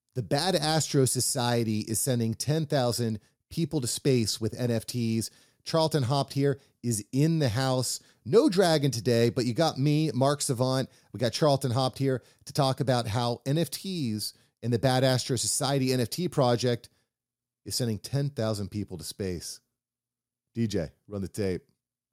The Bad Astro Society is sending 10,000 people to space with NFTs. Charlton Hoped here is in the house. No Dragon today, but you got me, Mark Savant. We got Charlton Hoped here to talk about how NFTs and the Bad Astro Society NFT project is sending 10,000 people to space. DJ, run the tape.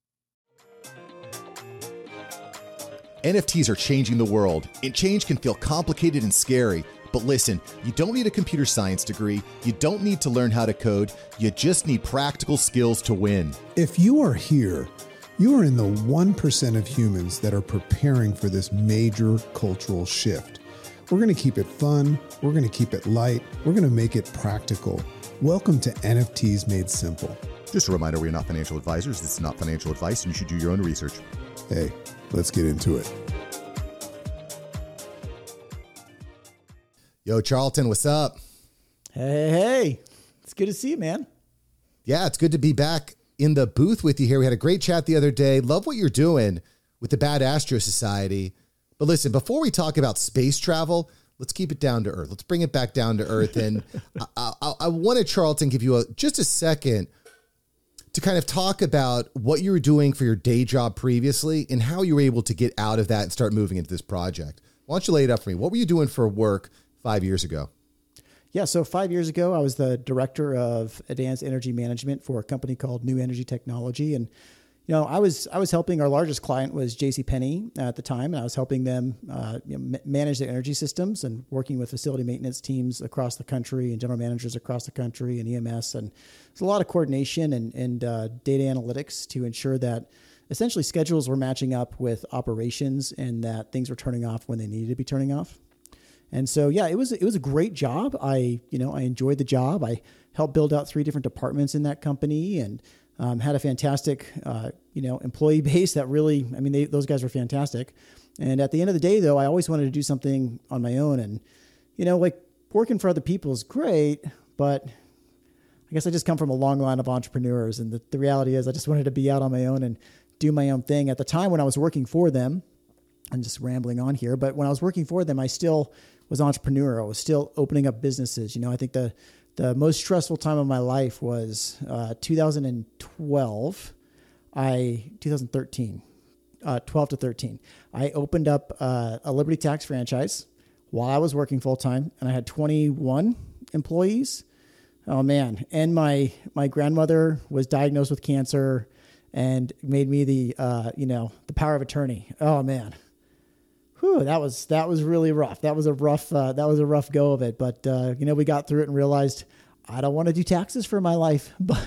NFTs are changing the world, and change can feel complicated and scary. But listen, you don't need a computer science degree. You don't need to learn how to code. You just need practical skills to win. If you are here, you are in the 1% of humans that are preparing for this major cultural shift. We're going to keep it fun. We're going to keep it light. We're going to make it practical. Welcome to NFTs Made Simple. Just a reminder, we are not financial advisors. This is not financial advice, and you should do your own research. Hey, let's get into it. Yo, Charlton, what's up? Hey. It's good to see you, man. Yeah, it's good to be back in the booth with you here. We had a great chat the other day. Love what you're doing with the Bad Astro Society. But listen, before we talk about space travel, let's keep it down to earth. Let's bring it back down to earth. And I wanted Charlton give you just a second to kind of talk about what you were doing for your day job previously and how you were able to get out of that and start moving into this project. Why don't you lay it up for me? What were you doing for work 5 years ago? Yeah, so 5 years ago, I was the director of advanced energy management for a company called New Energy Technology. And, you know, I was helping, our largest client was JCPenney at the time, and I was helping them manage their energy systems and working with facility maintenance teams across the country and general managers across the country and EMS. And there's a lot of coordination and data analytics to ensure that essentially schedules were matching up with operations and that things were turning off when they needed to be turning off. And so, yeah, it was a great job. I enjoyed the job. I helped build out 3 different departments in that company and had a fantastic, employee base that really, those guys were fantastic. And at the end of the day, though, I always wanted to do something on my own. And, working for other people is great, but I guess I just come from a long line of entrepreneurs. And the reality is I just wanted to be out on my own and do my own thing. At the time when I was working for them, I'm just rambling on here, but when I was working for them, I still was entrepreneurial. I was still opening up businesses. I think the most stressful time of my life was 2012, 2013, 12 to 13. I opened up a Liberty Tax franchise while I was working full time, and I had 21 employees. Oh man! And my grandmother was diagnosed with cancer, and made me the power of attorney. Oh man. Whew, that was really rough. That was a rough go of it. But, we got through it and realized I don't want to do taxes for my life, but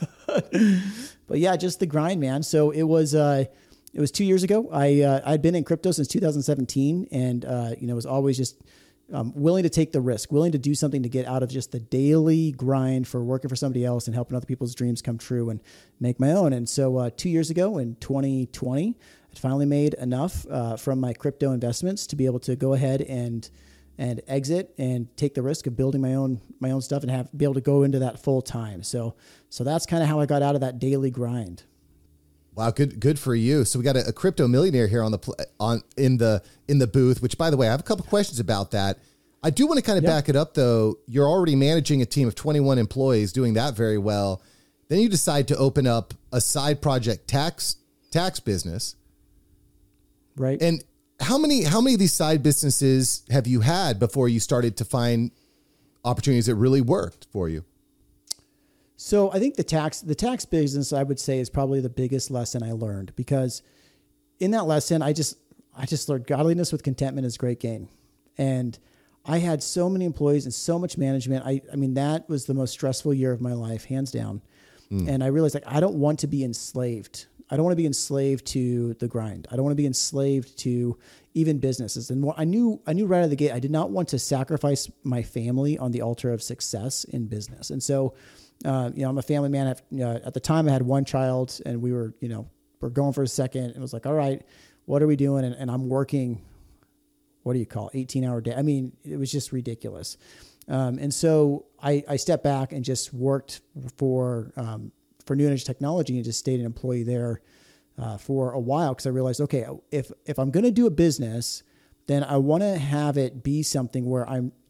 yeah, just the grind, man. So it was 2 years ago. I'd been in crypto since 2017 and, was always just willing to take the risk, willing to do something to get out of just the daily grind for working for somebody else and helping other people's dreams come true and make my own. And so 2 years ago in 2020, I finally made enough from my crypto investments to be able to go ahead and exit and take the risk of building my own stuff and be able to go into that full time. So that's kind of how I got out of that daily grind. Wow, good for you. So we got a crypto millionaire here in the booth. Which, by the way, I have a couple questions about that. I do want to kind of back it up, though. You're already managing a team of 21 employees, doing that very well. Then you decide to open up a side project tax business, right? And how many of these side businesses have you had before you started to find opportunities that really worked for you? So I think the tax business, I would say, is probably the biggest lesson I learned, because in that lesson, I just learned godliness with contentment is great gain. And I had so many employees and so much management. I mean, that was the most stressful year of my life, hands down. And I realized, I don't want to be enslaved. I don't want to be enslaved to the grind. I don't want to be enslaved to even businesses. And I knew right out of the gate, I did not want to sacrifice my family on the altar of success in business. And so, I'm a family man. At the time I had one child and we were, we're going for a second. And it was like, all right, what are we doing? And I'm working, 18-hour day. I mean, it was just ridiculous. And so I stepped back and just worked for New Energy Technology and just stayed an employee there for a while, because I realized, okay, if I'm going to do a business, then I want to have it be something where I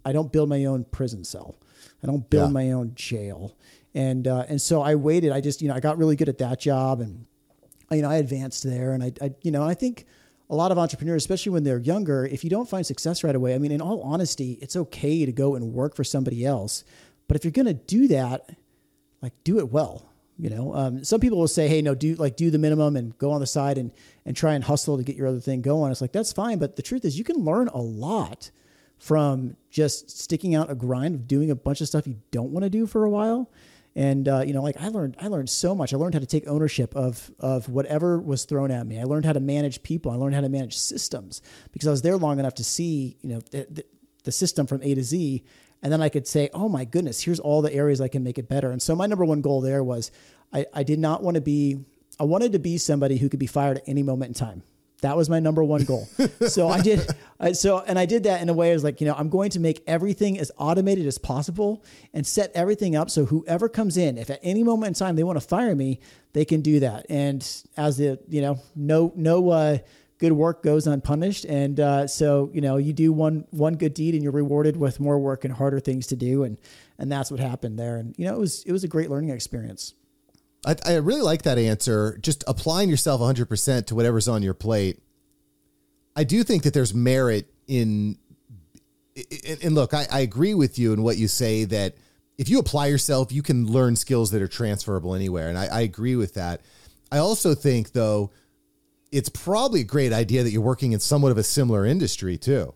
don't build my own prison cell. I don't build my own jail. And so I waited. I just, I got really good at that job, and, I advanced there. And I think a lot of entrepreneurs, especially when they're younger, if you don't find success right away, I mean, in all honesty, it's okay to go and work for somebody else. But if you're going to do that, like, do it well. Some people will say, hey, no, do the minimum and go on the side and try and hustle to get your other thing going. It's like, that's fine. But the truth is, you can learn a lot from just sticking out a grind of doing a bunch of stuff you don't want to do for a while. And, I learned so much. I learned how to take ownership of whatever was thrown at me. I learned how to manage people. I learned how to manage systems because I was there long enough to see, the system from A to Z. And then I could say, oh my goodness, here's all the areas I can make it better. And so my number one goal there was I did not want to be, I wanted to be somebody who could be fired at any moment in time. That was my number one goal. So I did that in a way. I was like, I'm going to make everything as automated as possible and set everything up so whoever comes in, if at any moment in time they want to fire me, they can do that. And as no good work goes unpunished. And so you do one good deed and you're rewarded with more work and harder things to do. And that's what happened there. And it was a great learning experience. I really like that answer. Just applying yourself 100% to whatever's on your plate. I do think that there's merit in look, I agree with you in what you say that if you apply yourself, you can learn skills that are transferable anywhere. And I agree with that. I also think, though, it's probably a great idea that you're working in somewhat of a similar industry too.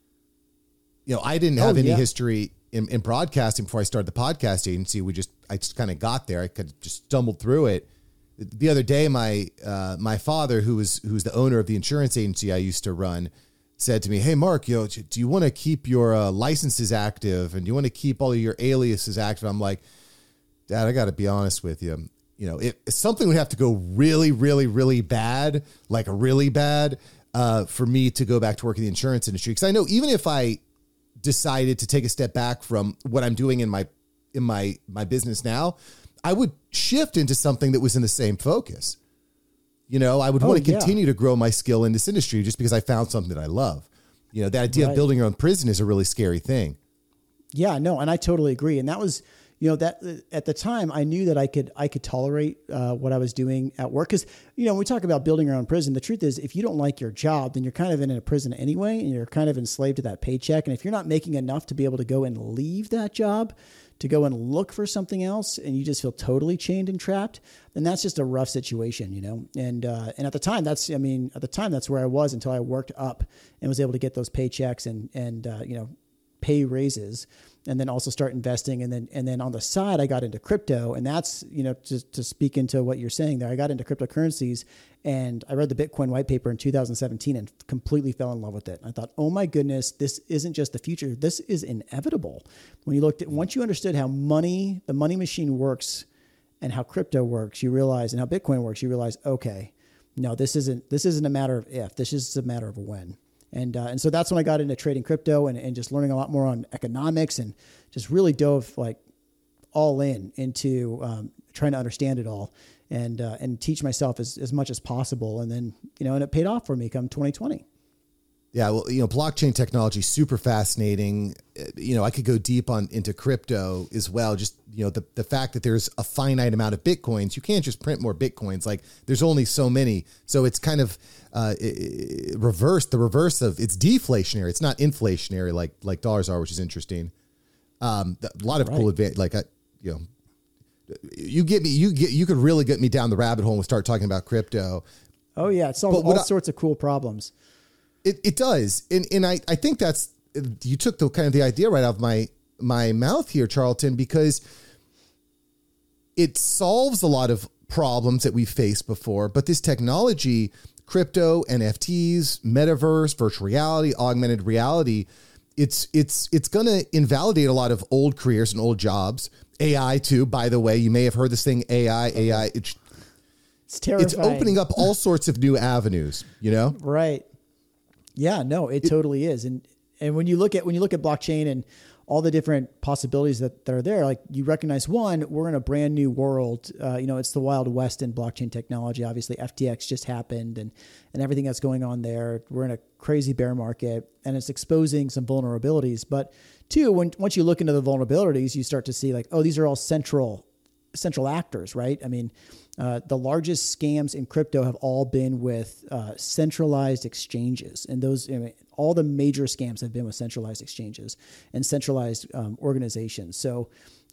I didn't have any history in broadcasting before I started the podcast agency. I just kind of got there. I could just stumbled through it. The other day, my father, who's the owner of the insurance agency I used to run, said to me, "Hey, Mark, do you want to keep your licenses active and do you want to keep all of your aliases active?" I'm like, "Dad, I got to be honest with you. If something would have to go really, really, really bad, like really bad, for me to go back to work in the insurance industry. Because I know even if I decided to take a step back from what I'm doing in my business now, I would shift into something that was in the same focus. I would want to continue to grow my skill in this industry just because I found something that I love. That idea of building your own prison is a really scary thing. Yeah, no, and I totally agree. And that was, that at the time I knew that I could tolerate what I was doing at work. Because, when we talk about building your own prison, the truth is if you don't like your job, then you're kind of in a prison anyway, and you're kind of enslaved to that paycheck. And if you're not making enough to be able to go and leave that job, to go and look for something else, and you just feel totally chained and trapped, then that's just a rough situation, And at the time, that's where I was until I worked up and was able to get those paychecks and pay raises, and then also start investing. And then on the side, I got into crypto, and that's, just to speak into what you're saying there, I got into cryptocurrencies, and I read the Bitcoin white paper in 2017 and completely fell in love with it. I thought, oh my goodness, this isn't just the future. This is inevitable. Once you understood how the money machine works and how crypto works, you realize, and how Bitcoin works, you realize, okay, no, this isn't a matter of if, this is a matter of when. And so that's when I got into trading crypto and just learning a lot more on economics, and just really dove like all into trying to understand it all and teach myself as much as possible. And then, and it paid off for me come 2020. Yeah. Well, blockchain technology is super fascinating. I could go deep into crypto as well. Just, the fact that there's a finite amount of Bitcoins, you can't just print more Bitcoins. Like there's only so many. So it's kind of the reverse of, it's deflationary. It's not inflationary like dollars are, which is interesting. A lot of cool advantage, you could really get me down the rabbit hole and start talking about crypto. Oh yeah. It solves all sorts of cool problems. It does. And I think that's, you took the kind of the idea right out of my mouth here, Charlton, because it solves a lot of problems that we've faced before, but this technology, crypto, NFTs, metaverse, virtual reality, augmented reality, it's going to invalidate a lot of old careers and old jobs. AI too, by the way, you may have heard this thing, AI, it's terrifying. It's opening up all sorts of new avenues, Right. Yeah, no, it totally is. And when you look at blockchain and all the different possibilities that are there. Like you recognize one, we're in a brand new world. It's the Wild West in blockchain technology. Obviously FTX just happened and everything that's going on there. We're in a crazy bear market and it's exposing some vulnerabilities. But two, once you look into the vulnerabilities, you start to see like, oh, these are all central actors, right? I mean, the largest scams in crypto have all been with centralized exchanges, and all the major scams have been with centralized exchanges and centralized organizations. So,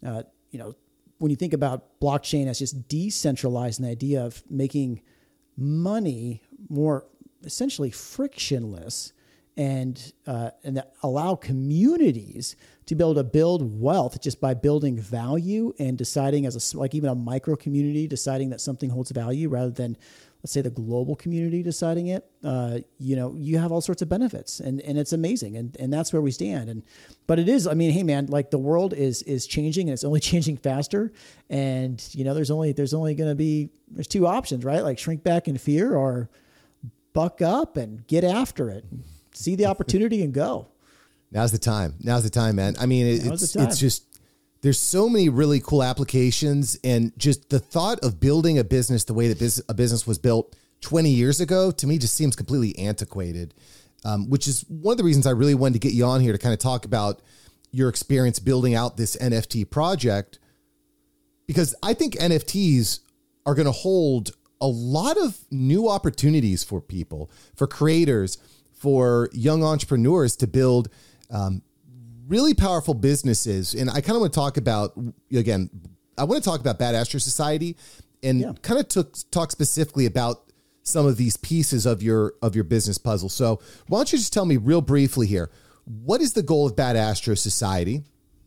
when you think about blockchain as just decentralized, and the idea of making money more essentially frictionless, and allow communities to be able to build wealth just by building value and deciding even a micro community deciding that something holds value rather than, let's say, the global community deciding it. You have all sorts of benefits and it's amazing. And that's where we stand. But it is, I mean, hey man, like the world is changing and it's only changing faster. And there's only there's two options, right? Like shrink back in fear or buck up and get after it. See the opportunity and go. Now's the time, man. I mean, it's just, there's so many really cool applications, and just the thought of building a business the way that a business was built 20 years ago, to me, just seems completely antiquated, which is one of the reasons I really wanted to get you on here to kind of talk about your experience building out this NFT project, because I think NFTs are going to hold a lot of new opportunities for people, for creators, for young entrepreneurs to build really powerful businesses. And I kind of want to talk about, again, Bad Astro Society and kind of talk specifically about some of these pieces of your business puzzle. So why don't you just tell me real briefly here, what is the goal of Bad Astro Society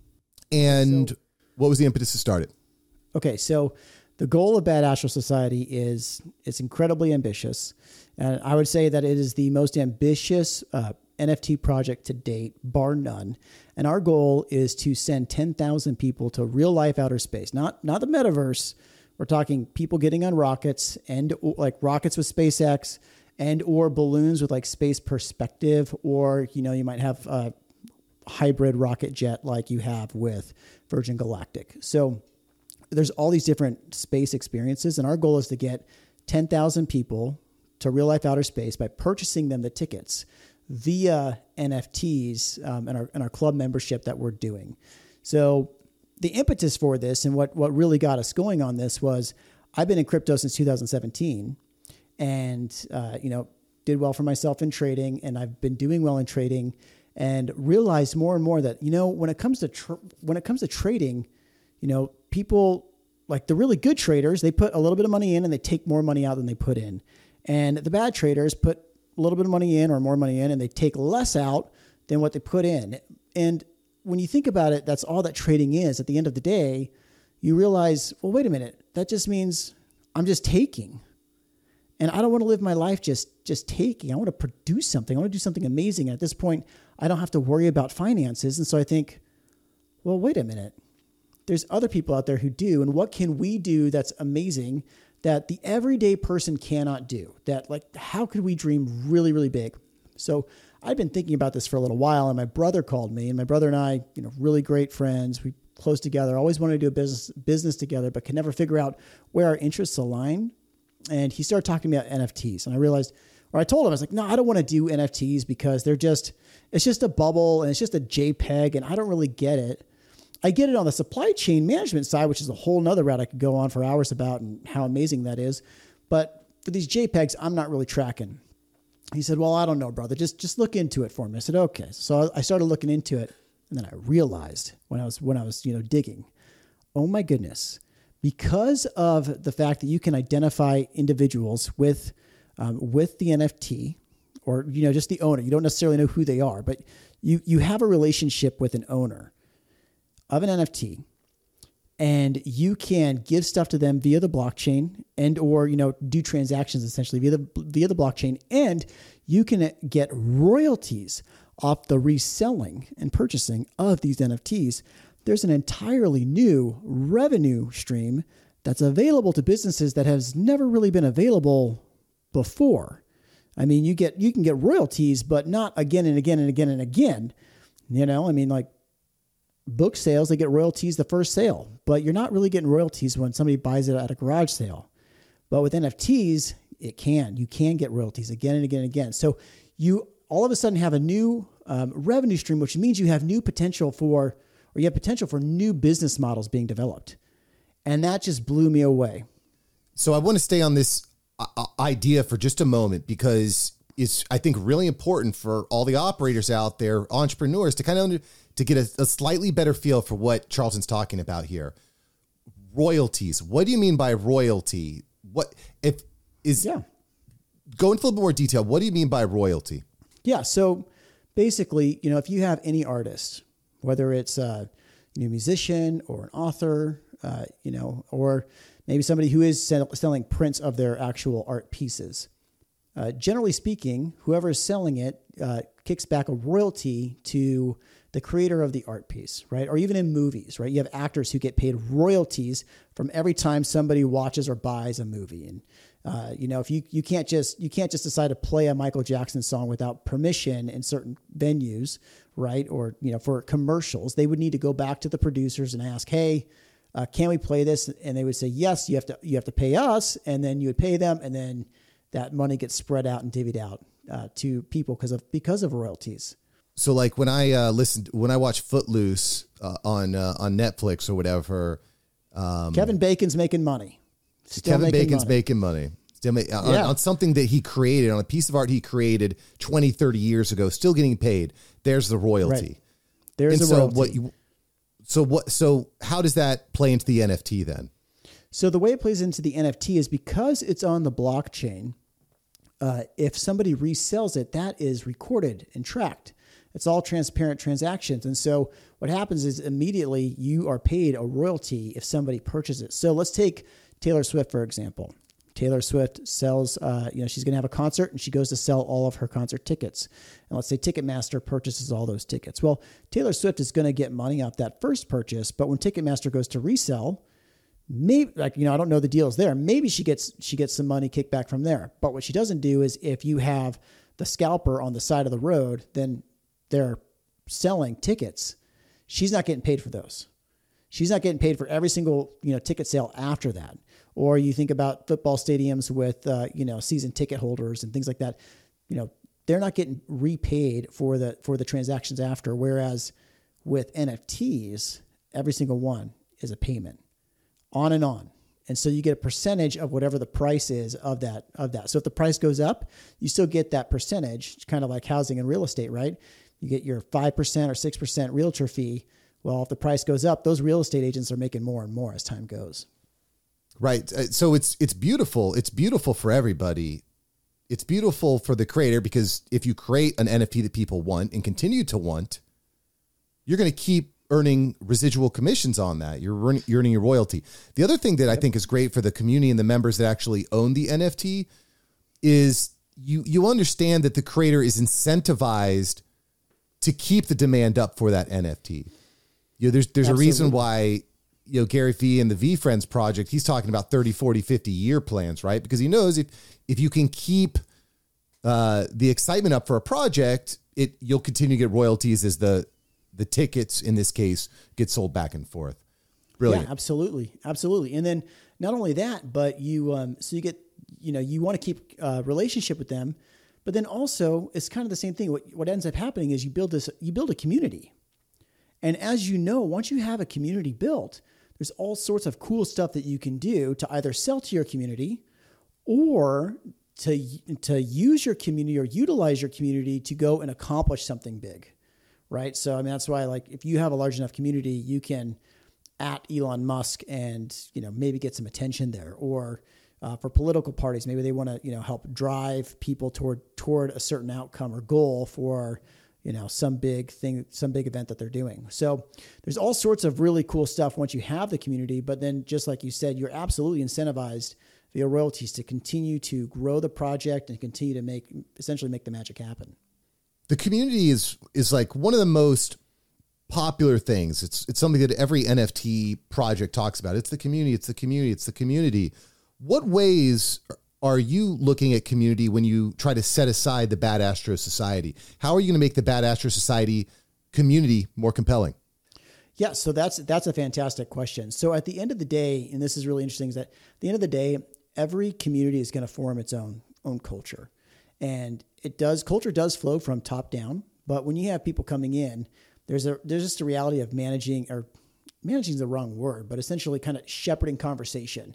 and what was the impetus to start it? Okay, so the goal of Bad Astro Society is incredibly ambitious. And I would say that it is the most ambitious NFT project to date, bar none. And our goal is to send 10,000 people to real life outer space, not the metaverse. We're talking people getting on rockets and like rockets with SpaceX and or balloons with like space perspective, or, you might have a hybrid rocket jet like you have with Virgin Galactic. So there's all these different space experiences. And our goal is to get 10,000 people to real life outer space by purchasing them the tickets via NFTs and our club membership that we're doing. So the impetus for this and what really got us going on this was I've been in crypto since 2017 and, did well for myself in trading, and I've been doing well in trading and realized more and more that, when it comes to trading, people like the really good traders, they put a little bit of money in and they take more money out than they put in. And the bad traders put a little bit of money in or more money in and they take less out than what they put in. And when you think about it, that's all that trading is. At the end of the day, you realize, well, wait a minute, that just means I'm just taking. And I don't want to live my life just taking. I want to produce something. I want to do something amazing. And at this point, I don't have to worry about finances. And so I think, well, wait a minute. There's other people out there who do. And what can we do that's amazing that the everyday person cannot do? That, like, how could we dream really, really big? So I've been thinking about this for a little while, and my brother called me, and my brother and I, really great friends. We close together, always wanted to do a business together, but could never figure out where our interests align. And he started talking to me about NFTs, and I told him, I was like, no, I don't want to do NFTs because it's just a bubble and it's just a JPEG, and I don't really get it. I get it on the supply chain management side, which is a whole nother route I could go on for hours about and how amazing that is. But for these JPEGs, I'm not really tracking. He said, well, I don't know, brother. Just look into it for me. I said, okay. So I started looking into it, and then I realized when I was digging, oh my goodness, because of the fact that you can identify individuals with the NFT or, just the owner. You don't necessarily know who they are, but you have a relationship with an owner of an NFT, and you can give stuff to them via the blockchain and or do transactions essentially via the blockchain, and you can get royalties off the reselling and purchasing of these NFTs. There's an entirely new revenue stream that's available to businesses that has never really been available before. I mean, you can get royalties, but not again and again and again and again. book sales, they get royalties the first sale, but you're not really getting royalties when somebody buys it at a garage sale. But with NFTs, you can get royalties again and again and again. So you all of a sudden have a new revenue stream, which means you have potential for new business models being developed. And that just blew me away. So I want to stay on this idea for just a moment, because it's, I think, really important for all the operators out there, entrepreneurs, to kind of to get a slightly better feel for what Charlton's talking about here. Royalties. What do you mean by royalty? What if is go into a little more detail? What do you mean by royalty? Yeah. So basically, if you have any artist, whether it's a musician or an author, or maybe somebody who is selling prints of their actual art pieces. Generally speaking, whoever is selling it kicks back a royalty to the creator of the art piece, right? Or even in movies, right? You have actors who get paid royalties from every time somebody watches or buys a movie. And if you can't just decide to play a Michael Jackson song without permission in certain venues, right? Or for commercials, they would need to go back to the producers and ask, hey, can we play this? And they would say, yes, you have to pay us. And then you would pay them. And then that money gets spread out and divvied out to people because of royalties. So like when I watch Footloose on Netflix or whatever, Kevin Bacon's making money. Making money. On something that he created, on a piece of art he created 20, 30 years ago, still getting paid. There's the royalty. Right. There's a royalty. So how does that play into the NFT then? So the way it plays into the NFT is because it's on the blockchain. If somebody resells it, that is recorded and tracked. It's all transparent transactions. And so what happens is immediately you are paid a royalty if somebody purchases it. So let's take Taylor Swift, for example. Taylor Swift sells, she's going to have a concert and she goes to sell all of her concert tickets. And let's say Ticketmaster purchases all those tickets. Well, Taylor Swift is going to get money off that first purchase, but when Ticketmaster goes to resell, maybe I don't know the deals there. Maybe she gets some money kicked back from there. But what she doesn't do is if you have the scalper on the side of the road, then they're selling tickets. She's not getting paid for those. She's not getting paid for every single, ticket sale after that. Or you think about football stadiums with, season ticket holders and things like that. They're not getting repaid for the transactions after. Whereas with NFTs, every single one is a payment on and on. And so you get a percentage of whatever the price is of that. So if the price goes up, you still get that percentage. It's kind of like housing and real estate, right? You get your 5% or 6% realtor fee. Well, if the price goes up, those real estate agents are making more and more as time goes. Right. So it's beautiful. It's beautiful for everybody. It's beautiful for the creator, because if you create an NFT that people want and continue to want, you're going to keep earning residual commissions on that. You're earning your royalty. The other thing that I think is great for the community and the members that actually own the NFT is you understand that the creator is incentivized to keep the demand up for that NFT. There's Absolutely. A reason why, Gary Vee and the V Friends project, he's talking about 30, 40, 50 year plans, right? Because he knows if you can keep the excitement up for a project, you'll continue to get royalties as the tickets, in this case, get sold back and forth. Brilliant. Yeah, absolutely. Absolutely. And then not only that, but you get, you want to keep a relationship with them, but then also it's kind of the same thing. What ends up happening is you build a community. And as you know, once you have a community built, there's all sorts of cool stuff that you can do to either sell to your community or to use your community or utilize your community to go and accomplish something big, right? So, that's why, if you have a large enough community, you can at Elon Musk and, maybe get some attention there. Or for political parties, maybe they want to, help drive people toward a certain outcome or goal for, some big thing, some big event that they're doing. So there's all sorts of really cool stuff once you have the community, but then just like you said, you're absolutely incentivized via royalties to continue to grow the project and continue to essentially make the magic happen. The community is like one of the most popular things. It's something that every NFT project talks about. It's the community. It's the community. It's the community. What ways are you looking at community when you try to set aside the Bad Astro Society? How are you going to make the Bad Astro Society community more compelling? Yeah, so that's a fantastic question. So at the end of the day, and this is really interesting, is that at the end of the day, every community is going to form its own culture. And culture does flow from top down, but when you have people coming in, there's just a reality of managing is the wrong word, but essentially kind of shepherding conversation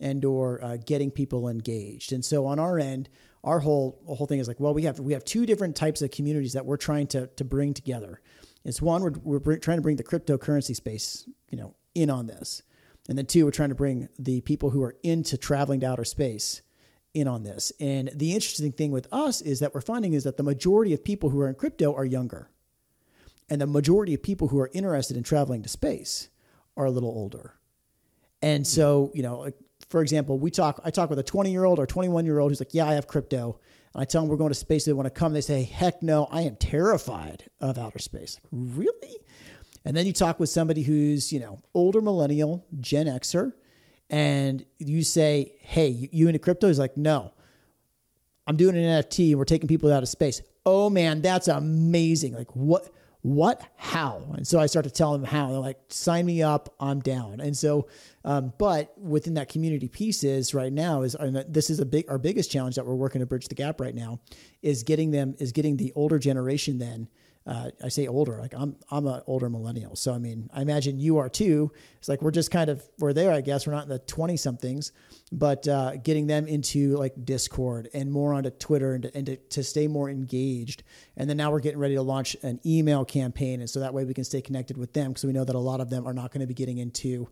or getting people engaged. And so on our end, our whole thing is like, well, we have two different types of communities that we're trying to bring together. It's one, we're trying to bring the cryptocurrency space, in on this. And then two, we're trying to bring the people who are into traveling to outer space in on this. And the interesting thing with us is that we're finding is that the majority of people who are in crypto are younger. And the majority of people who are interested in traveling to space are a little older. And so, for example, I talk with a 20-year-old or 21-year-old who's like, yeah, I have crypto. And I tell them we're going to space. They want to come. They say, heck no, I am terrified of outer space. Like, really? And then you talk with somebody who's, older millennial, Gen Xer, and you say, hey, you into crypto? He's like, no, I'm doing an NFT and we're taking people out of space. Oh man, that's amazing. Like what, how? And so I start to tell them how. They're like, sign me up, I'm down. And so, but within that community pieces right now this is our biggest challenge that we're working to bridge the gap right now is getting the older generation then. I say older, like I'm an older millennial. So, I mean, I imagine you are too. It's like, we're there, I guess. We're not in the 20 somethings, but getting them into like Discord and more onto Twitter and to stay more engaged. And then now we're getting ready to launch an email campaign. And so that way we can stay connected with them because we know that a lot of them are not going to be getting into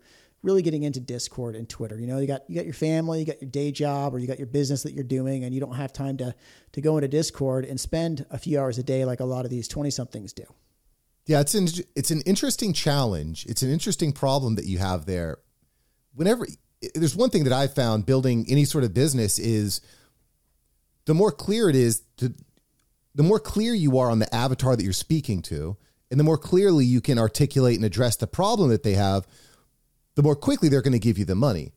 Discord and Twitter. You got your family, you got your day job, or you got your business that you're doing, and you don't have time to go into Discord and spend a few hours a day like a lot of these 20-somethings do. Yeah, it's an interesting challenge. It's an interesting problem that you have there. There's one thing that I've found building any sort of business is the more clear it is, the more clear you are on the avatar that you're speaking to, and the more clearly you can articulate and address the problem that they have, the more quickly they're going to give you the money.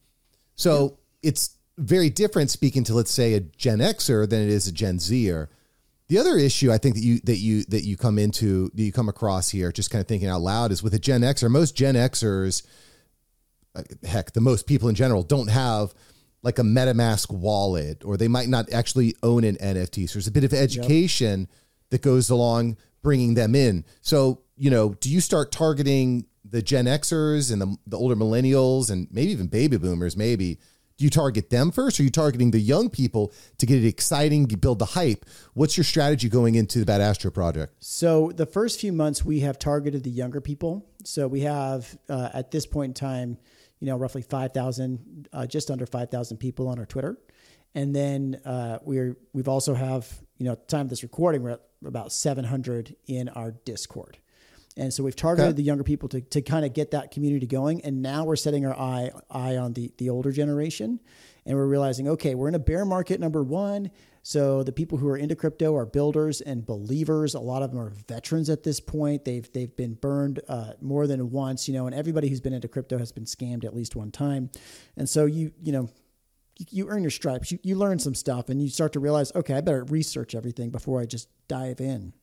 So it's very different speaking to, let's say, a Gen Xer than it is a Gen Zer. The other issue I think that you come across here, just kind of thinking out loud, is with a Gen Xer. Most Gen Xers, heck, the most people in general don't have like a MetaMask wallet, or they might not actually own an NFT. So there's a bit of education that goes along bringing them in. So, do you start targeting the Gen Xers and the older millennials and maybe even baby boomers? Maybe do you target them first, or are you targeting the young people to get it exciting, build the hype? What's your strategy going into the Bad Astro project? So the first few months we have targeted the younger people. So we have at this point in time, roughly 5,000, just under 5,000 people on our Twitter. And then we've also have, at the time of this recording, we're at about 700 in our Discord. And so we've targeted the younger people to kind of get that community going. And now we're setting our eye on the older generation. And we're realizing, okay, we're in a bear market, number one. So the people who are into crypto are builders and believers. A lot of them are veterans at this point. They've been burned more than once, and everybody who's been into crypto has been scammed at least one time. And so you earn your stripes. You learn some stuff and you start to realize, okay, I better research everything before I just dive in.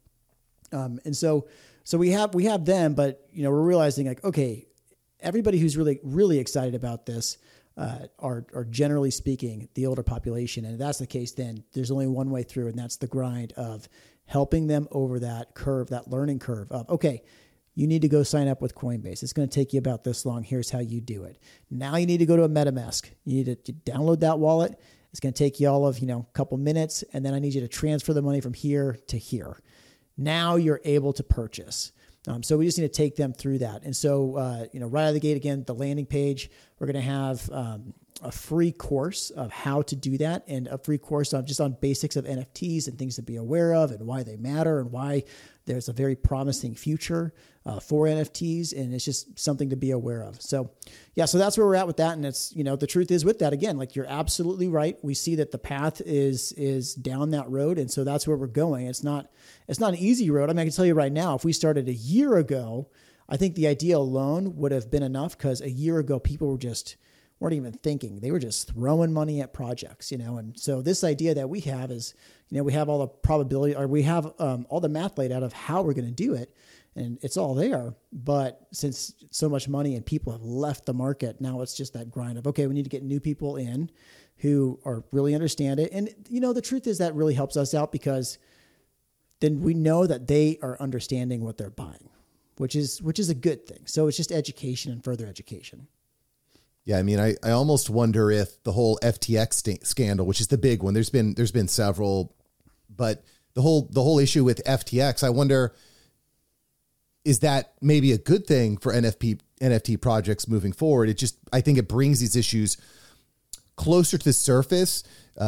And so we have them, but we're realizing like, okay, everybody who's really, really excited about this are generally speaking the older population. And if that's the case, then there's only one way through, and that's the grind of helping them over that curve, that learning curve of, okay, you need to go sign up with Coinbase. It's going to take you about this long. Here's how you do it. Now you need to go to a MetaMask. You need to download that wallet. It's going to take you all of, a couple minutes. And then I need you to transfer the money from here to here. Now you're able to purchase. So we just need to take them through that. And so, right out of the gate, again, the landing page, we're going to have a free course of how to do that, and a free course just on basics of NFTs and things to be aware of and why they matter and why there's a very promising future for NFTs. And it's just something to be aware of. So so that's where we're at with that. And it's, the truth is with that, again, like you're absolutely right. We see that the path is down that road. And so that's where we're going. It's not an easy road. I mean, I can tell you right now, if we started a year ago, I think the idea alone would have been enough, because a year ago, people weren't even thinking. They were just throwing money at projects, and so this idea that we have is, we have all the probability, or we have all the math laid out of how we're going to do it. and it's all there. But since so much money and people have left the market, now it's just that grind of, okay, we need to get new people in who are really understand it. And, the truth is that really helps us out, because then we know that they are understanding what they're buying, which is a good thing. So it's just education and further education. Yeah, I mean, I almost wonder if the whole FTX scandal, which is the big one, there's been several, but the whole issue with FTX, I wonder, is that maybe a good thing for NFT projects moving forward? I think it brings these issues closer to the surface.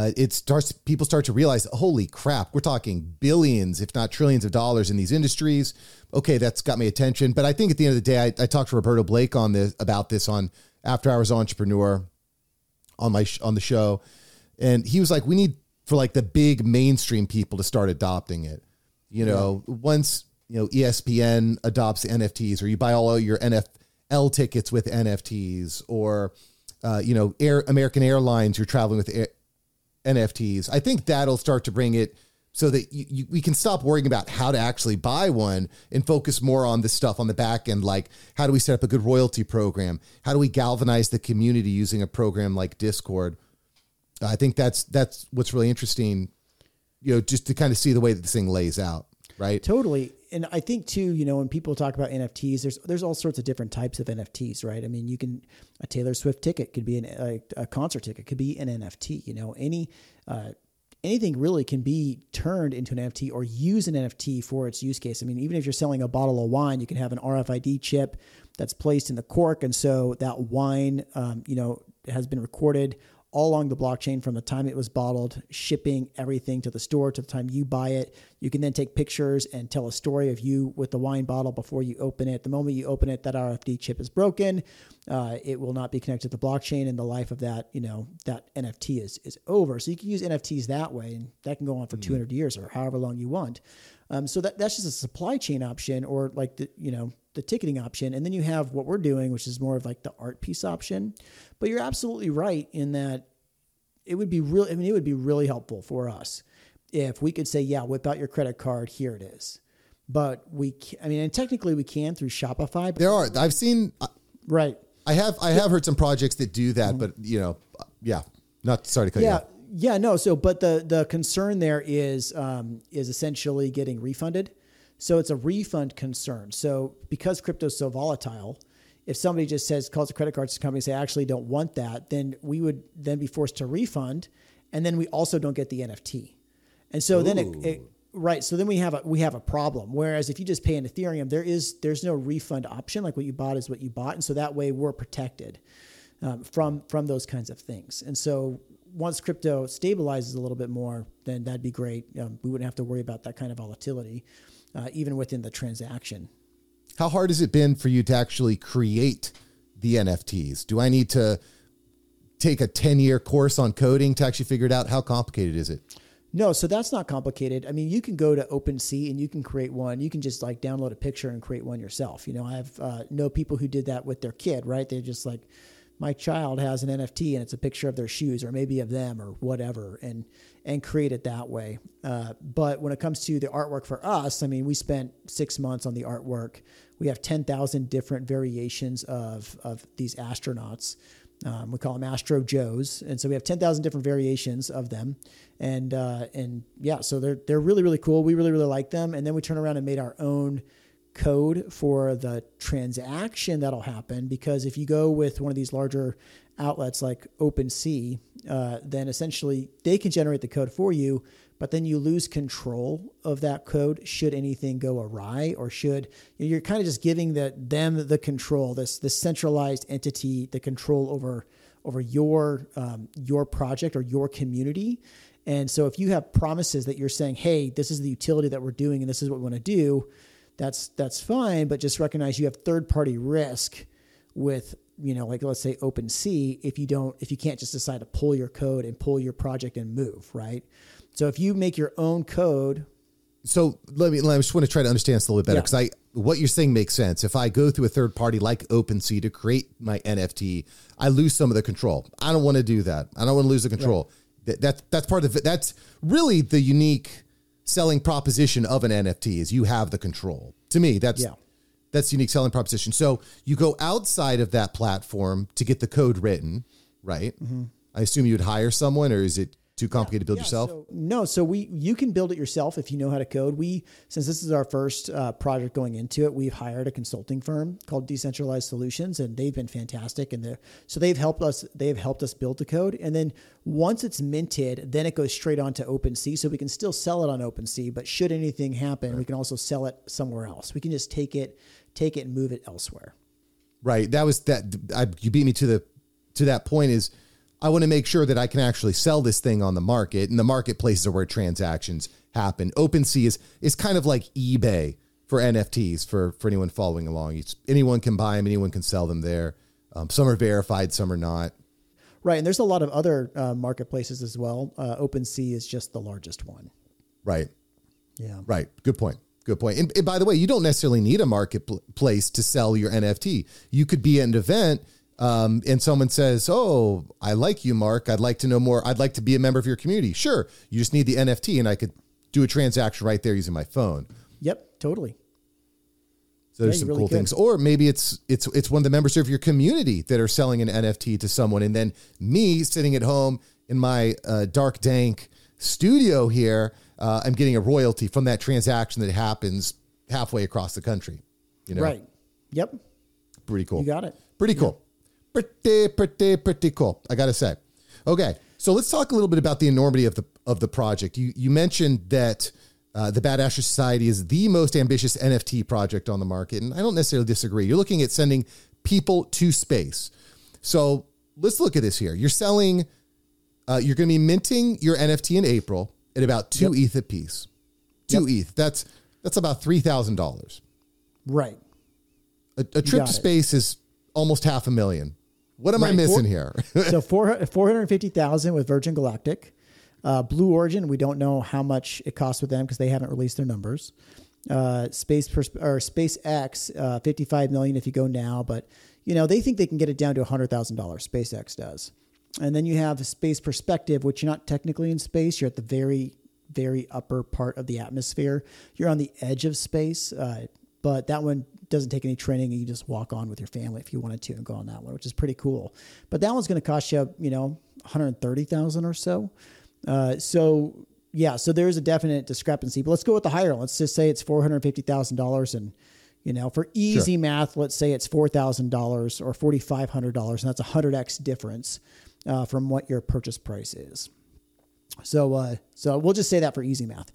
People start to realize, holy crap, we're talking billions, if not trillions of dollars in these industries. Okay, that's got my attention. But I think at the end of the day, I talked to Roberto Blake about this on After Hours Entrepreneur on the show. And he was like, we need for like the big mainstream people to start adopting it. Once, ESPN adopts NFTs, or you buy all your NFL tickets with NFTs, or, American Airlines, you're traveling with NFTs. I think that'll start to bring it so that we can stop worrying about how to actually buy one and focus more on the stuff on the back end. Like, how do we set up a good royalty program? How do we galvanize the community using a program like Discord? I think that's what's really interesting, just to kind of see the way that this thing lays out. Right. Totally. And I think too, when people talk about NFTs, there's all sorts of different types of NFTs, right? I mean, a Taylor Swift ticket could be a concert ticket, could be an NFT, anything really can be turned into an NFT or use an NFT for its use case. I mean, even if you're selling a bottle of wine, you can have an RFID chip that's placed in the cork. And so that wine, has been recorded all along the blockchain from the time it was bottled, shipping everything to the store to the time you buy it. You can then take pictures and tell a story of you with the wine bottle before you open it. The moment you open it, that RFID chip is broken. It will not be connected to the blockchain, and the life of that, that NFT is over. So you can use NFTs that way, and that can go on for 200 years or however long you want. So that's just a supply chain option, or like the ticketing option. And then you have what we're doing, which is more of like the art piece option. But you're absolutely right in that it would be really helpful for us if we could say, yeah, whip out your credit card, here it is. But and technically we can through Shopify. But I've seen, right. I have heard some projects that do that, but not sorry to cut you off. Yeah, no. So, but the concern there is essentially getting refunded. So it's a refund concern. So because crypto is so volatile, if somebody just calls a credit card company and say, I actually don't want that, then we would then be forced to refund. And then we also don't get the NFT. And so then right. So then we have a problem. Whereas if you just pay in Ethereum, there's no refund option. Like what you bought is what you bought. And so that way we're protected from those kinds of things. And so once crypto stabilizes a little bit more, then that'd be great. We wouldn't have to worry about that kind of volatility, even within the transaction. How hard has it been for you to actually create the NFTs? Do I need to take a 10-year course on coding to actually figure it out? How complicated is it? No, so that's not complicated. I mean, you can go to OpenSea and you can create one. You can just like download a picture and create one yourself. I have know people who did that with their kid, right? They're just like, my child has an NFT and it's a picture of their shoes or maybe of them or whatever, and create it that way. But when it comes to the artwork for us, I mean, we spent 6 months on the artwork. We have 10,000 different variations of these astronauts. We call them Astro Joes. And so we have 10,000 different variations of them. And yeah, so they're really, really cool. We really, really like them. And then we turn around and made our own code for the transaction that'll happen, because if you go with one of these larger outlets like OpenSea, then essentially they can generate the code for you, but then you lose control of that code should anything go awry, or you're kind of just giving them the control, this centralized entity, the control over your project or your community. And so if you have promises that you're saying, hey, this is the utility that we're doing and this is what we want to do, that's fine, but just recognize you have third-party risk with, like let's say OpenSea, if you can't just decide to pull your code and pull your project and move, right? So if you make your own code. So I just want to try to understand this a little bit better, because what you're saying makes sense. If I go through a third party like OpenSea to create my NFT, I lose some of the control. I don't want to do that. I don't want to lose the control. Right. That's part of it. That's really the unique selling proposition of an NFT is you have the control. To me, that's the unique selling proposition. So you go outside of that platform to get the code written, right? Mm-hmm. I assume you would hire someone, or is it too complicated to build yourself? So you can build it yourself if you know how to code. Since this is our first project going into it, we've hired a consulting firm called Decentralized Solutions, and they've been fantastic. And they've helped us build the code. And then once it's minted, then it goes straight onto OpenSea. So we can still sell it on OpenSea, but should anything happen, we can also sell it somewhere else. We can just take it and move it elsewhere. Right. You beat me to that point. Is I want to make sure that I can actually sell this thing on the market, and the marketplaces are where transactions happen. OpenSea is kind of like eBay for NFTs for anyone following along. Anyone can buy them, anyone can sell them there. Some are verified, some are not. Right. And there's a lot of other marketplaces as well. OpenSea is just the largest one. Right. Yeah. Right. Good point. And by the way, you don't necessarily need a marketplace to sell your NFT. You could be at an event and someone says, "Oh, I like you, Mark. I'd like to know more. I'd like to be a member of your community." Sure. You just need the NFT, and I could do a transaction right there using my phone. Yep, totally. So there's some really cool things. Or maybe it's one of the members of your community that are selling an NFT to someone, and then me sitting at home in my dark, dank studio here, I'm getting a royalty from that transaction that happens halfway across the country. Right. Yep. Pretty cool. You got it. Pretty cool. Pretty cool, I got to say. Okay, so let's talk a little bit about the enormity of the project. You mentioned that the Bad Asher Society is the most ambitious NFT project on the market, and I don't necessarily disagree. You're looking at sending people to space. So let's look at this here. You're selling, you're going to be minting your NFT in April at about 2 ETH a piece. 2 ETH. That's about $3,000. Right. A trip to space is almost $500,000. What am I missing here? So 450,000 with Virgin Galactic. Blue Origin, we don't know how much it costs with them because they haven't released their numbers. SpaceX, 55 million if you go now, but they think they can get it down to $100,000. SpaceX does. And then you have Space Perspective, which you're not technically in space. You're at the very, very upper part of the atmosphere. You're on the edge of space, but that one doesn't take any training, and you just walk on with your family if you wanted to and go on that one, which is pretty cool. But that one's going to cost you, $130,000 or so. So there's a definite discrepancy. But let's go with the higher one. Let's just say it's $450,000, and for easy math, let's say it's $4,000 or $4,500, and that's a 100x difference from what your purchase price is. So we'll just say that for easy math.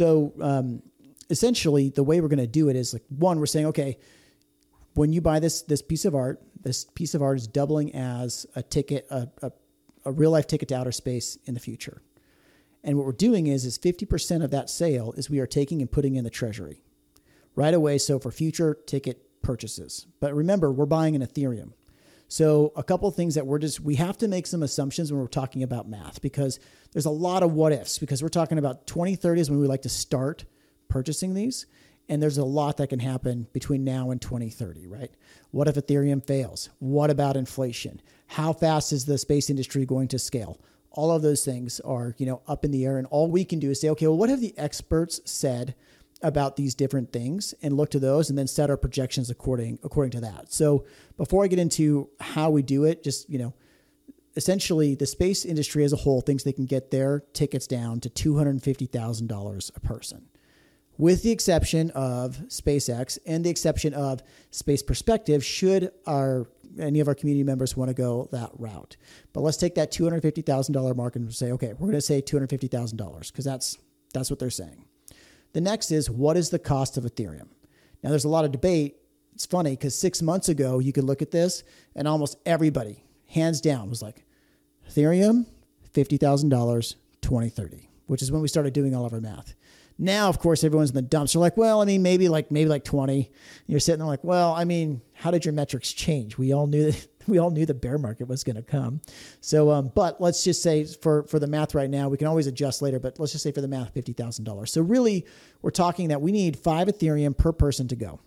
So essentially, the way we're going to do it is we're saying, okay, when you buy this piece of art is doubling as a ticket, a real life ticket to outer space in the future. And what we're doing is 50% of that sale is we are taking and putting in the treasury right away. So for future ticket purchases, but remember, we're buying an Ethereum. So a couple of things that we have to make some assumptions when we're talking about math, because there's a lot of what ifs, because we're talking about 2030 is when we like to start purchasing these. And there's a lot that can happen between now and 2030, right? What if Ethereum fails? What about inflation? How fast is the space industry going to scale? All of those things are, up in the air. And all we can do is say, okay, well, what have the experts said about these different things, and look to those and then set our projections according to that. So before I get into how we do it, just, essentially the space industry as a whole thinks they can get their tickets down to $250,000 a person, with the exception of SpaceX and the exception of Space Perspective, should any of our community members want to go that route. But let's take that $250,000 mark and say, okay, we're going to say $250,000 because that's what they're saying. The next is, what is the cost of Ethereum? Now, there's a lot of debate. It's funny because 6 months ago, you could look at this and almost everybody, hands down, was like, Ethereum, $50,000, 2030, which is when we started doing all of our math. Now, of course, everyone's in the dumps. They're like, well, maybe like 20. And you're sitting there like, well, how did your metrics change? We all knew the bear market was going to come. So, but let's just say for the math right now, we can always adjust later, but let's just say for the math, $50,000. So really, we're talking that we need 5 Ethereum per person to go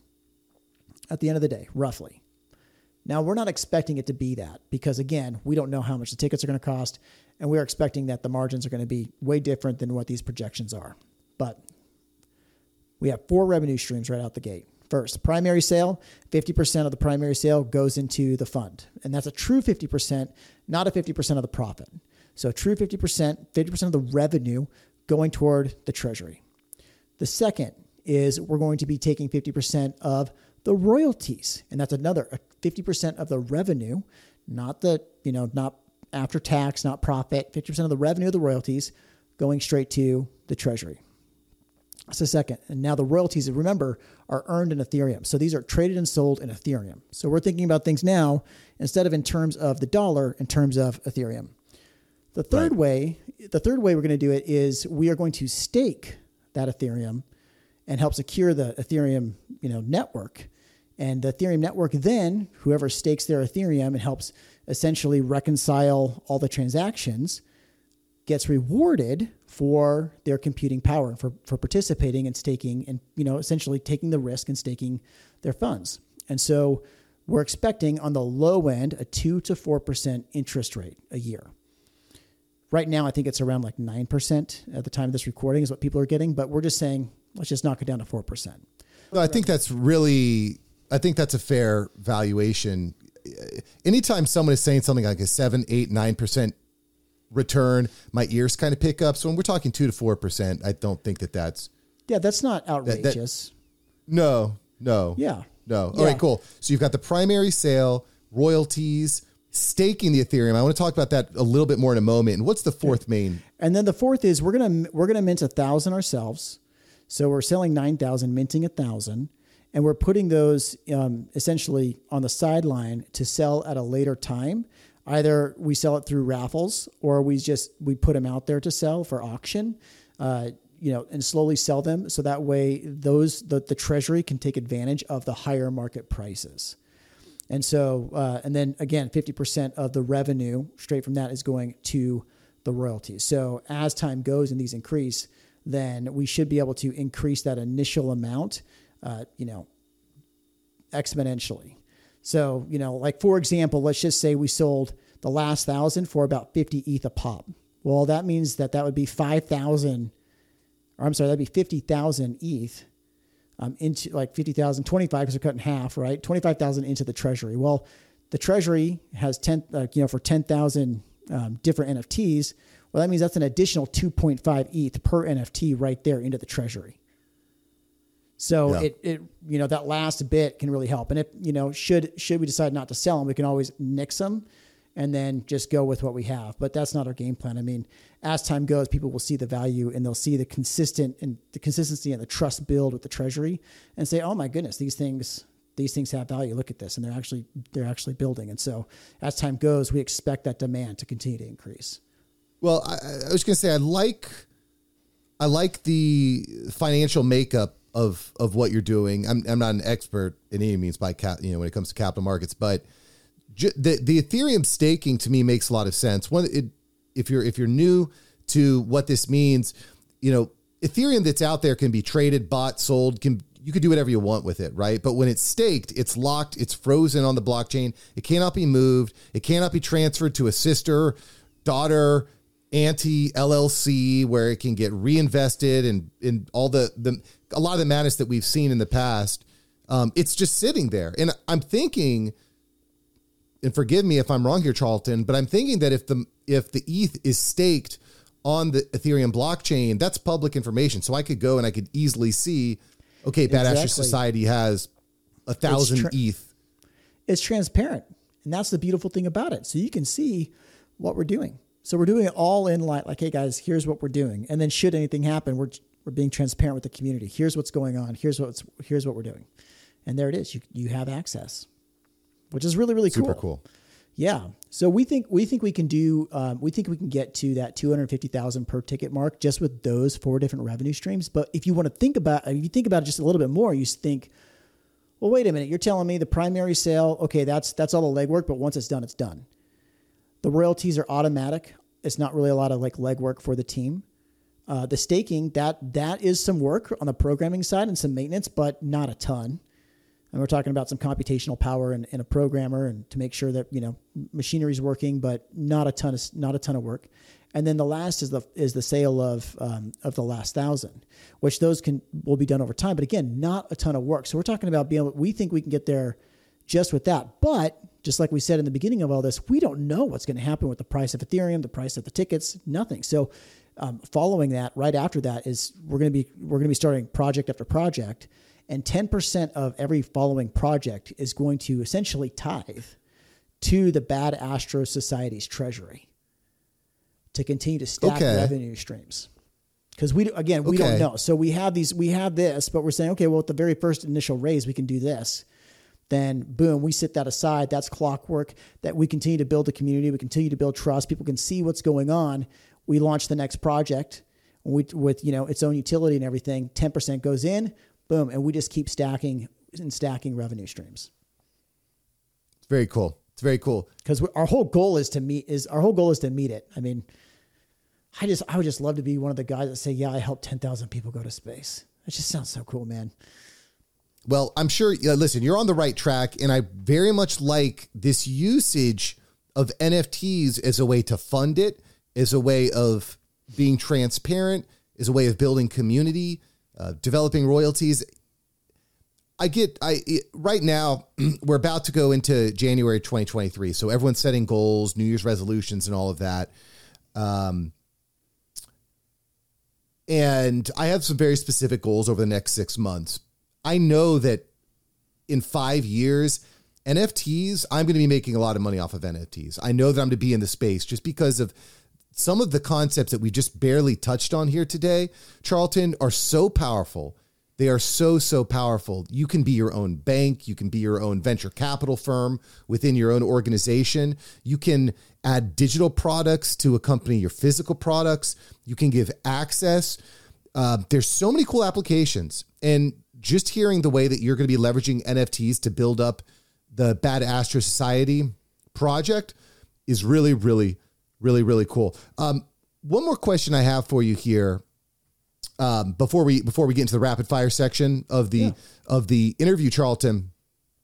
at the end of the day, roughly. Now, we're not expecting it to be that because, again, we don't know how much the tickets are going to cost, and we're expecting that the margins are going to be way different than what these projections are. But we have 4 revenue streams right out the gate. first. Primary sale, 50% of the primary sale goes into the fund. And that's a true 50%, not a 50% of the profit. So a true 50% of the revenue going toward the treasury. The second is we're going to be taking 50% of the royalties. And that's another 50% of the revenue, not after tax, not profit, 50% of the revenue of the royalties going straight to the treasury. That's the second. And now the royalties, remember, are earned in Ethereum. So these are traded and sold in Ethereum. So we're thinking about things now, instead of in terms of the dollar, in terms of Ethereum. The third way we're going to do it is we are going to stake that Ethereum and help secure the Ethereum, network. And the Ethereum network, then whoever stakes their Ethereum and helps essentially reconcile all the transactions gets rewarded for their computing power and for participating and staking and, essentially taking the risk and staking their funds. And so we're expecting on the low end a 2 to 4% interest rate a year. Right now, I think it's around like 9% at the time of this recording is what people are getting, but we're just saying, let's just knock it down to 4%. No, I think that's a fair valuation. Anytime someone is saying something like a 7, 8, 9% return, my ears kind of pick up. So when we're talking 2 to 4%, I don't think that's. Yeah, that's not outrageous. No. Yeah. No. All right, cool. So you've got the primary sale, royalties, staking the Ethereum. I want to talk about that a little bit more in a moment. And what's the fourth main? And then the fourth is we're gonna mint 1,000 ourselves. So we're selling 9,000, minting 1,000. And we're putting those essentially on the sideline to sell at a later time. Either we sell it through raffles or we put them out there to sell for auction, and slowly sell them. So that way the treasury can take advantage of the higher market prices. And so, and then again, 50% of the revenue straight from that is going to the royalties. So as time goes and these increase, then we should be able to increase that initial amount, exponentially. So, like for example, let's just say we sold the last 1,000 for about 50 ETH a pop. Well, that means that would be 50,000 ETH into like 50,000, 25 because they're cut in half, right? 25,000 into the treasury. Well, the treasury has for 10,000 different NFTs. Well, that means that's an additional 2.5 ETH per NFT right there into the treasury. So it that last bit can really help. And if, should we decide not to sell them, we can always nix them and then just go with what we have. But that's not our game plan. I mean, as time goes, people will see the value and they'll see the consistency and the trust build with the treasury and say, oh my goodness, these things have value. Look at this. And they're actually building. And so as time goes, we expect that demand to continue to increase. Well, I was going to say, I like the financial makeup of what you're doing. I'm not an expert in any means when it comes to capital markets, but the Ethereum staking to me makes a lot of sense. If you're new to what this means, Ethereum that's out there can be traded, bought, sold, you could do whatever you want with it, right? But when it's staked, it's locked, it's frozen on the blockchain. It cannot be moved. It cannot be transferred to a sister, daughter, auntie LLC where it can get reinvested and in all a lot of the madness that we've seen in the past. It's just sitting there. And I'm thinking, and forgive me if I'm wrong here, Charlton, but I'm thinking that if the ETH is staked on the Ethereum blockchain, that's public information. So I could go and I could easily see, okay, Bad Ashes Society has 1,000 ETH. It's transparent. And that's the beautiful thing about it. So you can see what we're doing. So we're doing it all in like, hey guys, here's what we're doing. And then should anything happen, we're being transparent with the community. Here's what's going on. Here's what we're doing. And there it is. You have access, which is really, really cool. Super cool. Yeah. So we think we can do, we think we can get to that 250,000 per ticket mark just with those 4 different revenue streams. But if you want to think about it just a little bit more, you think, well, wait a minute, you're telling me the primary sale, okay, that's all the legwork, but once it's done, it's done. The royalties are automatic. It's not really a lot of like legwork for the team. The staking, that is some work on the programming side and some maintenance, but not a ton. And we're talking about some computational power and a programmer and to make sure that, machinery is working, but not a ton of work. And then the last is the sale of the last 1,000, which those will be done over time. But again, not a ton of work. So we're talking about we think we can get there just with that. But just like we said in the beginning of all this, we don't know what's going to happen with the price of Ethereum, the price of the tickets, nothing. So following that, right after that is we're going to be starting project after project, and 10% of every following project is going to essentially tithe to the Bad Astro Society's treasury to continue to stack revenue streams. Because we don't know. So we have this, but we're saying, okay, well, at the very first initial raise, we can do this. Then boom, we set that aside. That's clockwork that we continue to build the community. We continue to build trust. People can see what's going on. We launch the next project with its own utility and everything. 10% goes in, boom. And we just keep stacking revenue streams. It's very cool. It's very cool. Because our whole goal is to meet it. I mean, I would just love to be one of the guys that say, yeah, I helped 10,000 people go to space. It just sounds so cool, man. Well, I'm sure, listen, you're on the right track, and I very much like this usage of NFTs as a way to fund it, as a way of being transparent, as a way of building community, developing royalties. Right now, we're about to go into January 2023, so everyone's setting goals, New Year's resolutions, and all of that. And I have some very specific goals over the next 6 months. I know that in 5 years, NFTs, I'm going to be making a lot of money off of NFTs. I know that I'm going to be in the space just because of some of the concepts that we just barely touched on here today. Charlton, are so powerful. They are so, so powerful. You can be your own bank. You can be your own venture capital firm within your own organization. You can add digital products to accompany your physical products. You can give access. There's so many cool applications. And just hearing the way that you're going to be leveraging NFTs to build up the Bad Astro Society project is really, really, really, really cool. One more question I have for you here. Before we get into the rapid fire section of the interview, Charlton,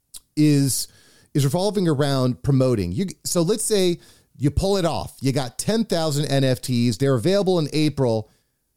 is revolving around promoting. So let's say you pull it off. You got 10,000 NFTs. They're available in April.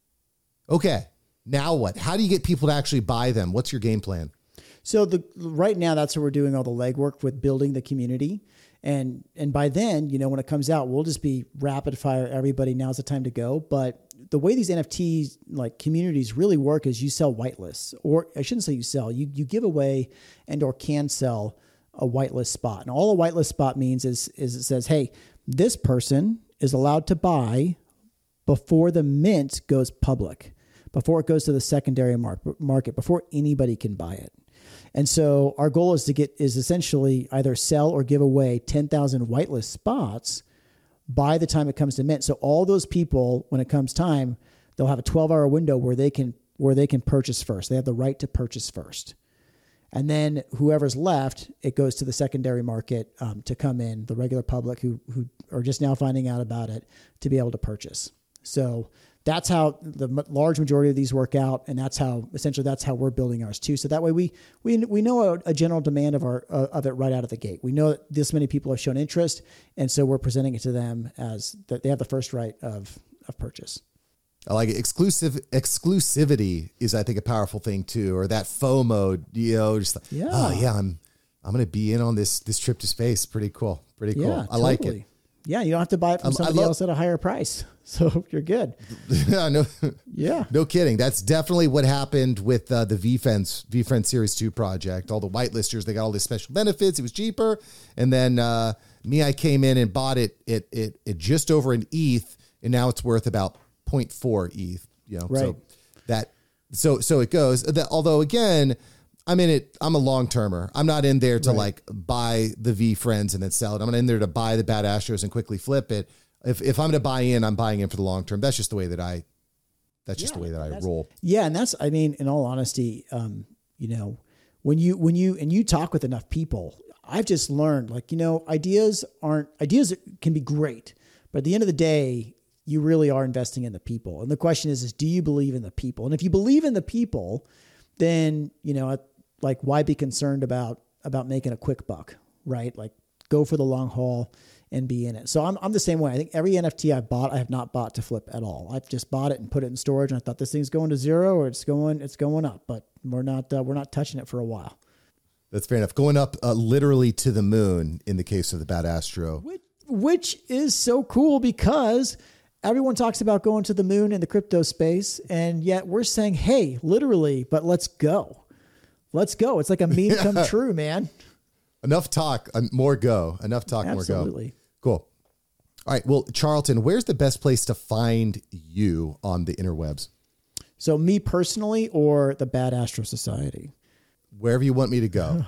Okay, now what? How do you get people to actually buy them? What's your game plan? So right now, that's where we're doing all the legwork with building the community. And by then, when it comes out, we'll just be rapid fire. Everybody, now's the time to go. But the way these NFTs like communities really work is you sell whitelists, or I shouldn't say you sell, you give away and or can sell a whitelist spot. And all a whitelist spot means is it says, hey, this person is allowed to buy before the mint goes public, before it goes to the secondary market, before anybody can buy it. And so our goal is essentially either sell or give away 10,000 whitelist spots by the time it comes to mint. So all those people, when it comes time, they'll have a 12-hour window where they can purchase first. They have the right to purchase first. And then whoever's left, it goes to the secondary market to come in, the regular public who are just now finding out about it, to be able to purchase. So that's how the large majority of these work out, and that's how we're building ours too. So that way we know a general demand of it right out of the gate. We know that this many people have shown interest, and so we're presenting it to them as that they have the first right of purchase. I like it. Exclusivity is, I think, a powerful thing too, or that FOMO. Just like, I'm going to be in on this trip to space. Pretty cool. Pretty cool. Yeah, I like it. Yeah, you don't have to buy it from somebody else at a higher price. So you're good. No kidding. That's definitely what happened with the VFriends Series 2 project. All the whitelisters, they got all these special benefits. It was cheaper. And then I came in and bought it at just over an ETH, and now it's worth about 0.4 ETH. Right. So it goes. Although, again, I'm in it. I'm a long termer. I'm not in there to buy the VFriends and then sell it. I'm in there to buy the Bad Astros and quickly flip it. If I'm going to buy in, I'm buying in for the long term. That's just the way that I roll. Yeah. And that's, in all honesty, when you talk with enough people, I've just learned ideas can be great, but at the end of the day, you really are investing in the people. And the question is do you believe in the people? And if you believe in the people, then, why be concerned about making a quick buck, right? Like go for the long haul and be in it. So I'm the same way. I think every NFT I've bought, I have not bought to flip at all. I've just bought it and put it in storage, and I thought this thing's going to zero or it's going up, but we're not touching it for a while. That's fair enough. Going up literally to the moon in the case of the Bad Astro. Which is so cool because everyone talks about going to the moon in the crypto space, and yet we're saying, hey, literally, but let's go. Let's go. It's like a meme come true, man. Enough talk, more go. Enough talk, Absolutely. more go. Cool. All right. Well, Charlton, where's the best place to find you on the interwebs? So me personally or the Bad Astro Society? Wherever you want me to go.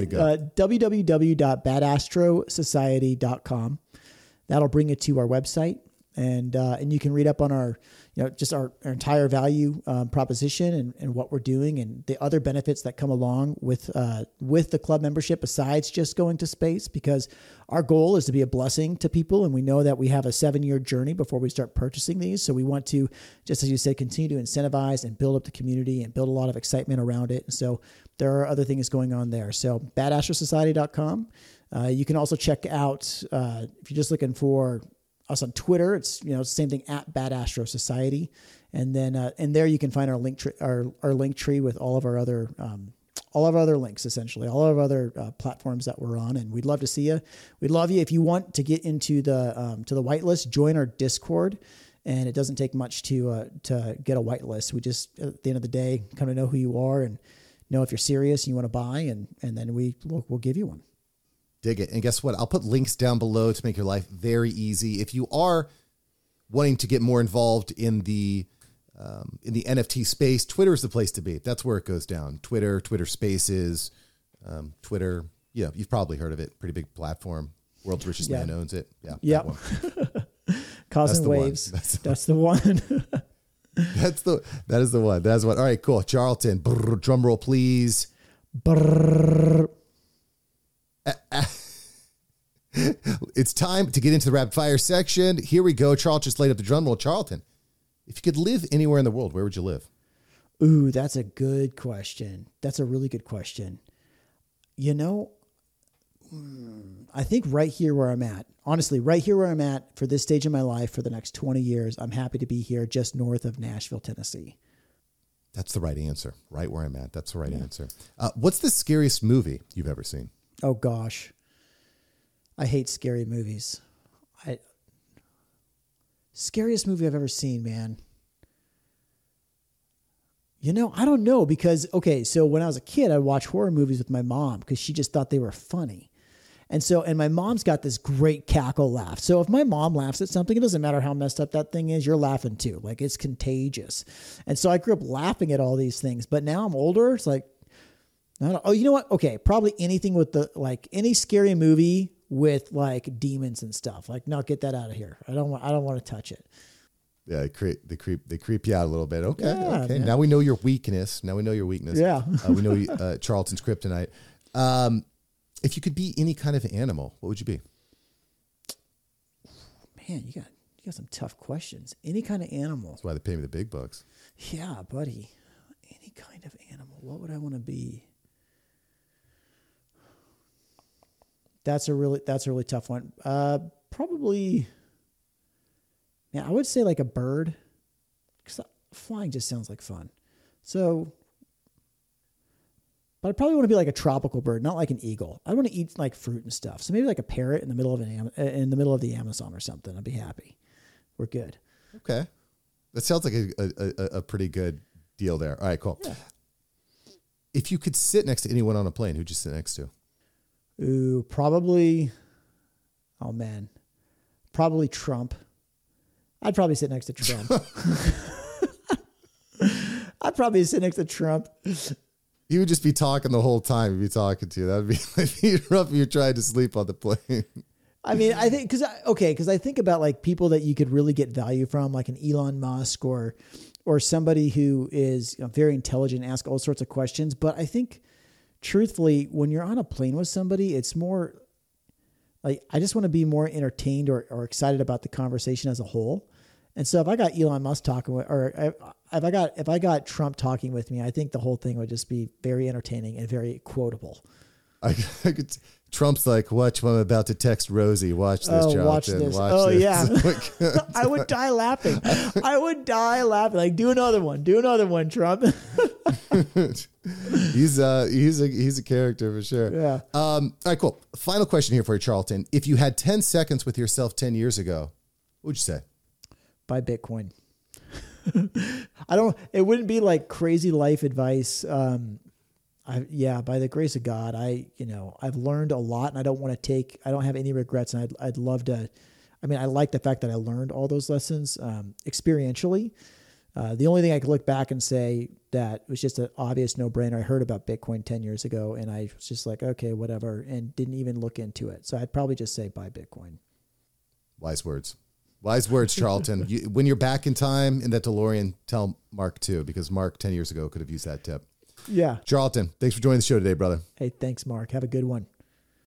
www.badastrosociety.com. That'll bring you to our website, and you can read up on our, just our entire value proposition and what we're doing and the other benefits that come along with the club membership besides just going to space, because our goal is to be a blessing to people. And we know that we have a 7-year journey before we start purchasing these. So we want to, just as you said, continue to incentivize and build up the community and build a lot of excitement around it. And so there are other things going on there. So badastrosociety.com. You can also check out, if you're just looking for us on Twitter, it's same thing at Bad Astro Society, and then and there you can find our link tree with all of our other links, essentially all of our other platforms that we're on. And we'd love to see you. We'd love you if you want to get into the whitelist. Join our Discord, and it doesn't take much to get a whitelist. We just at the end of the day kind of know who you are and know if you're serious and you want to buy, and then we'll give you one. Dig it. And guess what? I'll put links down below to make your life very easy. If you are wanting to get more involved in the NFT space, Twitter is the place to be. That's where it goes down. Twitter Spaces, Twitter. Yeah, you've probably heard of it. Pretty big platform. World's richest man owns it. Yeah. Yep. Causing waves. That's the one. That is the one. That's what. All right, cool. Charlton, drum roll, please. It's time to get into the rapid fire section. Here we go. Charles just laid up the drum roll. Charlton, if you could live anywhere in the world, where would you live? Ooh, that's a good question. That's a really good question. I think right here where I'm at, honestly, right here where I'm at for this stage of my life for the next 20 years, I'm happy to be here just north of Nashville, Tennessee. That's the right answer. Right where I'm at. That's the right answer. What's the scariest movie you've ever seen? Oh, gosh. I hate scary movies. Scariest movie I've ever seen, man. I don't know because, so when I was a kid, I'd watch horror movies with my mom because she just thought they were funny. And my mom's got this great cackle laugh. So if my mom laughs at something, it doesn't matter how messed up that thing is, you're laughing too. Like, it's contagious. And so I grew up laughing at all these things. But now I'm older. It's like, you know what? Okay, probably anything with any scary movie with like demons and stuff. Like, no, get that out of here. I don't want to touch it. Yeah, they creep you out a little bit. Okay, yeah, okay. Man. Now we know your weakness. Yeah, we know Charlton's kryptonite. If you could be any kind of animal, what would you be? Man, you got some tough questions. Any kind of animal. That's why they pay me the big bucks. Yeah, buddy. Any kind of animal. What would I want to be? That's a really tough one. Probably, I would say like a bird, because flying just sounds like fun. So, but I probably want to be like a tropical bird, not like an eagle. I want to eat like fruit and stuff. So maybe like a parrot in the middle of the Amazon or something. I'd be happy. We're good. Okay, that sounds like a pretty good deal there. All right, cool. Yeah. If you could sit next to anyone on a plane, who'd you sit next to? Ooh, probably Trump. I'd probably sit next to Trump. I'd probably sit next to Trump. He would just be talking the whole time. He'd be talking to you. That'd be rough if you tried to sleep on the plane. I mean, I think because I think about like people that you could really get value from, like an Elon Musk or somebody who is very intelligent, ask all sorts of questions. But I think, truthfully, when you're on a plane with somebody, it's more like I just want to be more entertained or excited about the conversation as a whole. And so if I got Elon Musk talking with, or if I got Trump talking with me, I think the whole thing would just be very entertaining and very quotable. I could, Trump's like, watch, I'm about to text Rosie. Watch this, Charlton. Watch this. Watch this. Yeah. I would die laughing. Like, do another one, Trump. He's a character for sure. Yeah. All right, cool. Final question here for you, Charlton. If you had 10 seconds with yourself 10 years ago, what would you say? Buy Bitcoin. It wouldn't be like crazy life advice. By the grace of God, I've learned a lot, and I don't have any regrets. And I'd love to, I like the fact that I learned all those lessons, experientially. The only thing I could look back and say that was just an obvious no-brainer. I heard about Bitcoin 10 years ago, and I was just like, okay, whatever, and didn't even look into it. So I'd probably just say buy Bitcoin. Wise words, Charlton. When you're back in time in that DeLorean, tell Mark too, because Mark 10 years ago could have used that tip. Yeah. Charlton, thanks for joining the show today, brother. Hey, thanks, Mark. Have a good one.